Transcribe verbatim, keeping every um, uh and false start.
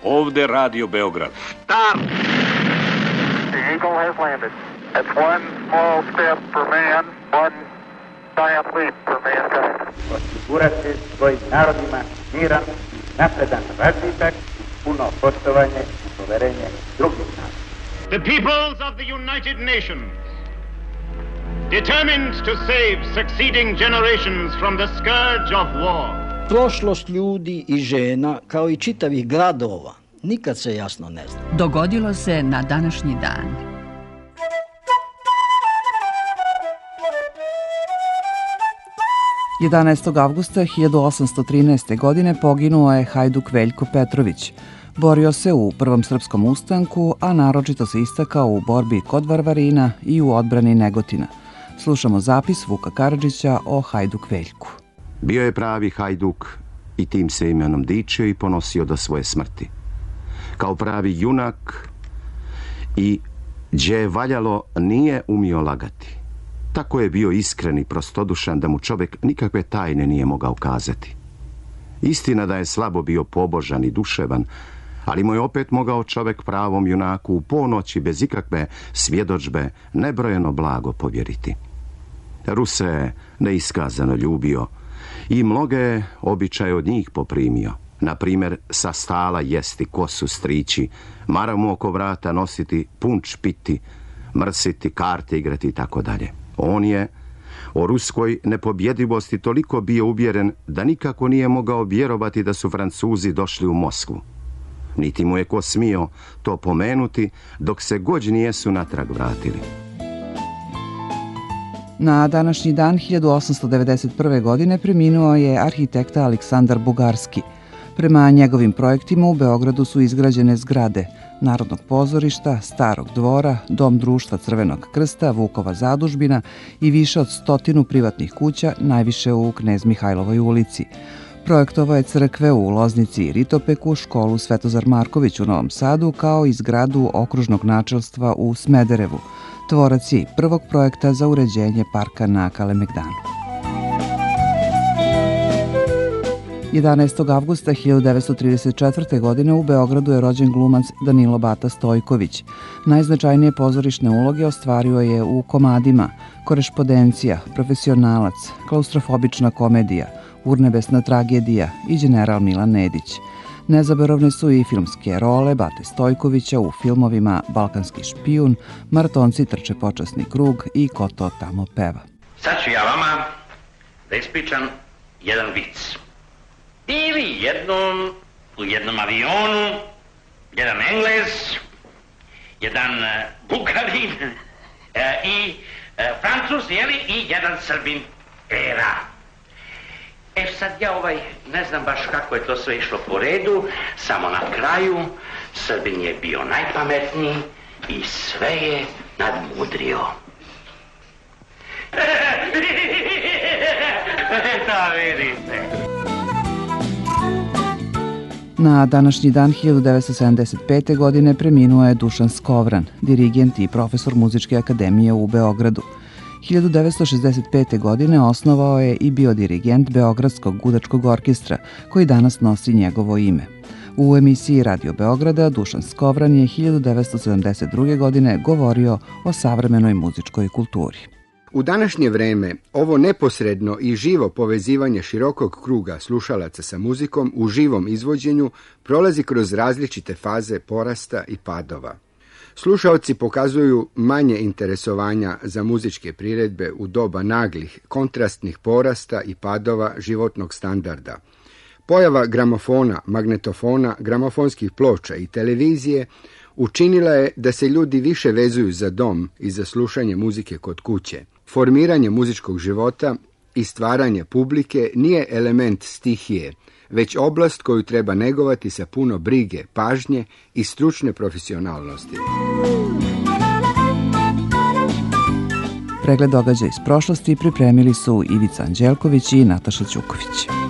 Ovde Radio Beograd. Start! The Eagle has landed. It's one small step for man, one giant leap for mankind. Osigurati svojim narodima miran, napredan razvitak, puno poštovanje i poverenje drugih naroda. The peoples of the United Nations, determined to save succeeding generations from the scourge of war. Prošlost ljudi i žena, kao i čitavih gradova, nikad se jasno ne zna. Dogodilo se na današnji dan. jedanaestog avgusta hiljadu osamsto trinaeste. godine poginuo je hajduk Veljko Petrović. Borio se u Prvom srpskom ustanku, a naročito se istakao u borbi kod Varvarina i u odbrani Negotina. Slušamo zapis Vuka Karadžića o hajduk Veljku. Bio je pravi hajduk i tim se imenom dičio i ponosio do svoje smrti. Kao pravi junak i gdje je valjalo nije umio lagati. Tako je bio iskren i prostodušan da mu čovjek nikakve tajne nije mogao kazati. Istina da je slabo bio pobožan i duševan, ali mu je opet mogao čovjek pravom junaku u ponoći bez ikakve svjedočbe nebrojeno blago povjeriti. Ruse je neiskazano ljubio i mnoge običaje od njih poprimio. Na primjer, sa stala jesti kosu strići, maramu oko vrata nositi, punč piti, mrsiti, karte igrati i tako dalje. On je o ruskoj nepobjedivosti toliko bio uvjeren da nikako nije mogao vjerovati da su Francuzi došli u Moskvu. Niti mu je ko smio to pomenuti dok se gođ nijesu natrag vratili. Na današnji dan hiljadu osamsto devedeset prve. godine preminuo je arhitekta Aleksandar Bugarski. Prema njegovim projektima u Beogradu su izgrađene zgrade Narodnog pozorišta, Starog dvora, Dom društva Crvenog krsta, Vukova zadužbina i više od stotinu privatnih kuća, najviše u Knez Mihajlovoj ulici. Projektovao je crkve u Loznici i Ritopeku, školu Svetozar Marković u Novom Sadu, kao i zgradu okružnog načelstva u Smederevu. Tvorac je prvog projekta za uređenje parka na Kalemegdanu. jedanaestog avgusta hiljadu devetsto trideset četvrte. godine u Beogradu je rođen glumac Danilo Bata Stojković. Najznačajnije pozorišne uloge ostvario je u Komadima, Korešpondencija, Profesionalac, Klaustrofobična komedija, Urnebesna tragedija i General Milan Nedić. Nezaboravne su i filmske role Bate Stojkovića u filmovima Balkanski špijun, Maratonci trče počasni krug i Ko to tamo peva. Sad ću ja vama da ispričam jedan vic. Bili jednom u jednom avionu jedan Englez, jedan Bugarin i Francuz, jeli, i jedan Srbin era. E sad ja ovaj, ne znam baš kako je to sve išlo po redu, samo na kraju Srbin je bio najpametniji i sve je nadmudrio. Da vidite. Na današnji dan hiljadu devetsto sedamdeset pete. godine preminuo je Dušan Skovran, dirigent i profesor Muzičke akademije u Beogradu. hiljadu devetsto šezdeset pete. godine osnovao je i bio dirigent Beogradskog gudačkog orkestra, koji danas nosi njegovo ime. U emisiji Radio Beograda Dušan Skovran je hiljadu devetsto sedamdeset druge. godine govorio o savremenoj muzičkoj kulturi. U današnje vreme ovo neposredno i živo povezivanje širokog kruga slušalaca sa muzikom u živom izvođenju prolazi kroz različite faze porasta i padova. Slušaoci pokazuju manje interesovanja za muzičke priredbe u doba naglih, kontrastnih porasta i padova životnog standarda. Pojava gramofona, magnetofona, gramofonskih ploča i televizije učinila je da se ljudi više vezuju za dom i za slušanje muzike kod kuće. Formiranje muzičkog života i stvaranje publike nije element stihije, već oblast koju treba negovati sa puno brige, pažnje i stručne profesionalnosti. Pregled događaja iz prošlosti pripremili su Ivica Anđelković i Nataša Ćuković.